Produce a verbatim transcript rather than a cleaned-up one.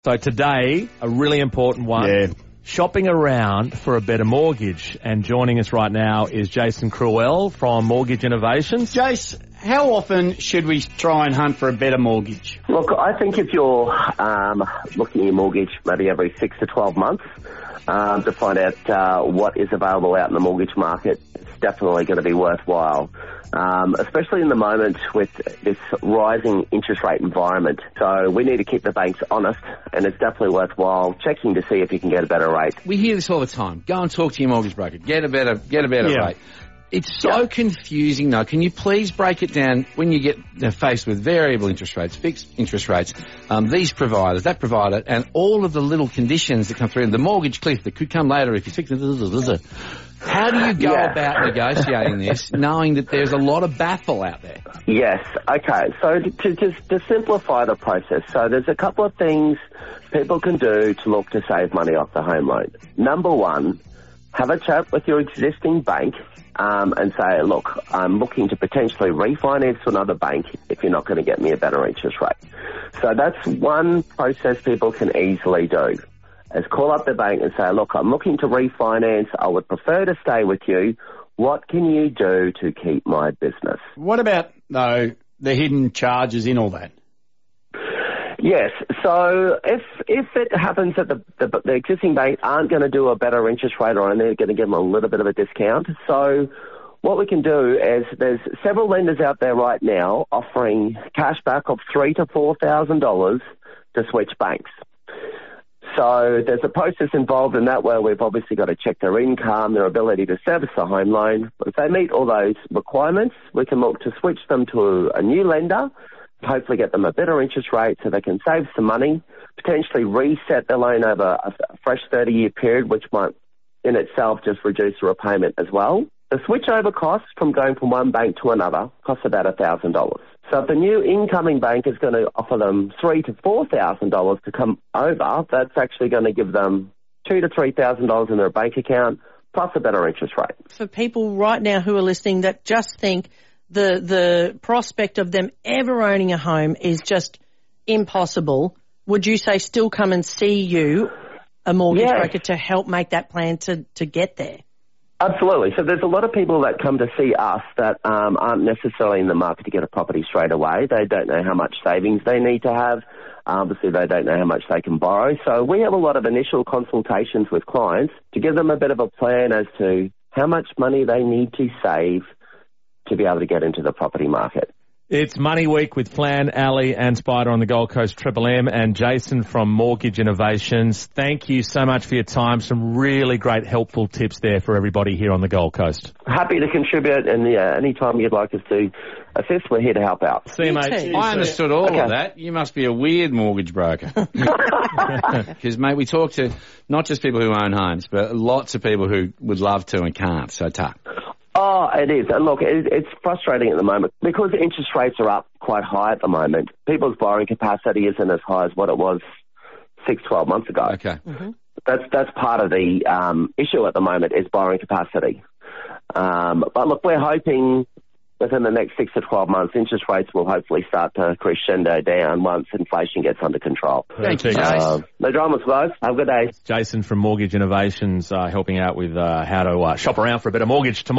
So today, a really important one. Yeah. Shopping around for a better mortgage. And joining us right now is Jason Cruel from Mortgage Innovations. Jace, how often should we try and hunt for a better mortgage? Look, I think if you're um, looking at your mortgage maybe every six to twelve months um, to find out uh, what is available out in the mortgage market, it's definitely going to be worthwhile, um, especially in the moment with this rising interest rate environment. So we need to keep the banks honest, and it's definitely worthwhile checking to see if you can get a better rate. We hear this all the time. Go and talk to your mortgage broker. Get a better, get a better Yeah. rate. It's so Yeah. confusing, though. Can you please break it down when you get uh, faced with variable interest rates, fixed interest rates, um, these providers, that provider, and all of the little conditions that come through, and the mortgage cliff that could come later if you fix it. How do you go Yeah. about negotiating this, knowing that there's a lot of baffle out there? Yes. Okay. So to just to simplify the process, so there's a couple of things people can do to look to save money off the home loan. Number one, have a chat with your existing bank um, and say, look, I'm looking to potentially refinance to another bank if you're not going to get me a better interest rate. So that's one process people can easily do, is call up the bank and say, look, I'm looking to refinance. I would prefer to stay with you. What can you do to keep my business? What about, though, the hidden charges in all that? Yes. So if if it happens that the, the, the existing bank aren't going to do a better interest rate or they're going to give them a little bit of a discount, so what we can do is there's several lenders out there right now offering cash back of three to four thousand dollars to switch banks. So there's a process involved in that where we've obviously got to check their income, their ability to service the home loan. But if they meet all those requirements, we can look to switch them to a new lender, hopefully get them a better interest rate so they can save some money, potentially reset their loan over a fresh thirty-year period, which might in itself just reduce the repayment as well. The switchover cost from going from one bank to another costs about one thousand dollars. So if the new incoming bank is going to offer them three thousand to four thousand dollars to come over, that's actually going to give them two thousand to three thousand dollars in their bank account, plus a better interest rate. For people right now who are listening that just think the the prospect of them ever owning a home is just impossible, would you say still come and see you, a mortgage Yes. broker, to help make that plan to, to get there? Absolutely. So there's a lot of people that come to see us that um, aren't necessarily in the market to get a property straight away. They don't know how much savings they need to have. Obviously, they don't know how much they can borrow. So we have a lot of initial consultations with clients to give them a bit of a plan as to how much money they need to save to be able to get into the property market. It's Money Week with Flan, Ali and Spider on the Gold Coast Triple M, and Jason from Mortgage Innovations. Thank you so much for your time. Some really great helpful tips there for everybody here on the Gold Coast. Happy to contribibute, and yeah, anytime you'd like us to assist, we're here to help out. See you, Me mate. too. I understood all Okay. of that. You must be a weird mortgage broker. Because, mate, we talk to not just people who own homes, but lots of people who would love to and can't. So tough. Oh, it is. And look, it, it's frustrating at the moment because interest rates are up quite high at the moment. People's borrowing capacity isn't as high as what it was six, twelve months ago. Okay. That's that's part of the um, issue at the moment is borrowing capacity. Um, but look, we're hoping within the next six to twelve months, interest rates will hopefully start to crescendo down once inflation gets under control. Thank you, Perfect. Jace. Uh, no dramas, guys. Have a good day. Jason from Mortgage Innovations uh, helping out with uh, how to uh, shop around for a better mortgage tomorrow.